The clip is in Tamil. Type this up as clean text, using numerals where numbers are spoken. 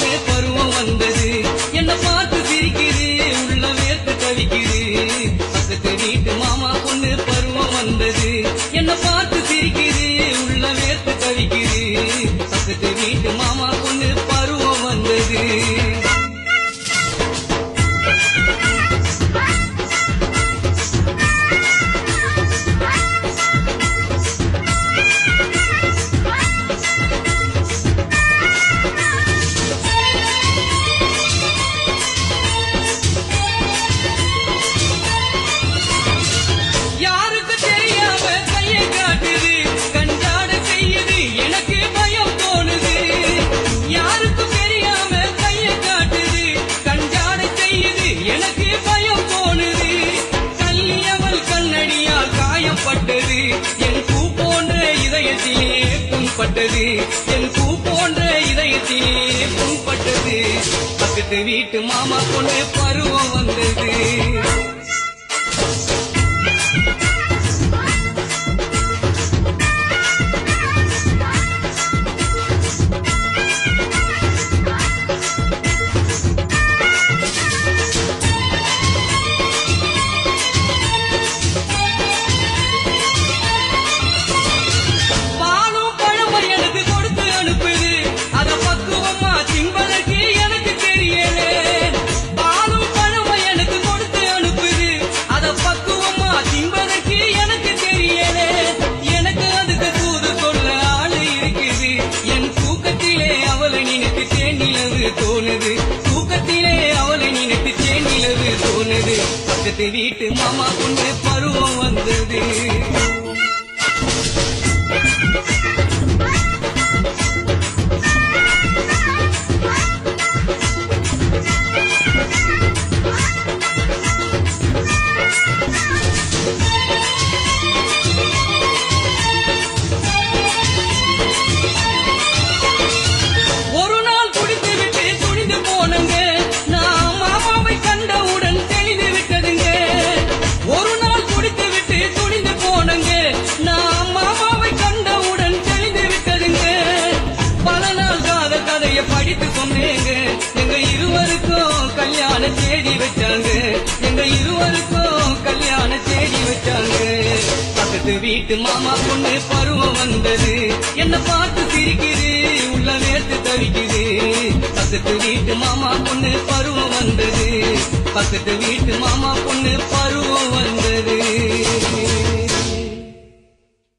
பொண்ணு பருவம் வந்தது. என்ன பார்த்து சிரிக்குது, உள்ள வேர்த்து தவிக்குது. பக்கத்து வீட்டு மாமா பொண்ணு பருவம் வந்தது. என்ன பார்த்து சிரிக்குது, உள்ள வேர்த்து தவிக்குது. பக்கத்து வீட்டு மாமா பொண்ணு பருவம் வந்தது. என் பூ போன்ற இதயத்திலே புண்பட்டது. என் பூ போன்ற இதயத்திலே புண்பட்டது. பக்கத்து வீட்டு மாமா பொண்ணு பருவம் வந்தது. தோணுது தூக்கத்திலே அவளை நினைத்து தேனிலவு தோணுது. பக்கத்து வீட்டு மாமா பொண்ணு பருவம் வந்தது. படித்து சொன்னேங்க, எங்க இருவருக்கும் கல்யாண தேடி வச்சாங்க. எங்க இருவருக்கும் கல்யாண தேடி வச்சாங்க. பக்கத்து வீட்டு மாமா பொண்ணு பருவம் வந்தது. என்ன பார்த்து சிரிக்குது, உள்ள நேர்த்து தவிக்குது. பக்கத்து வீட்டு மாமா பொண்ணு பருவம் வந்தது. பக்கத்து வீட்டு மாமா பொண்ணு பருவம் வந்தது.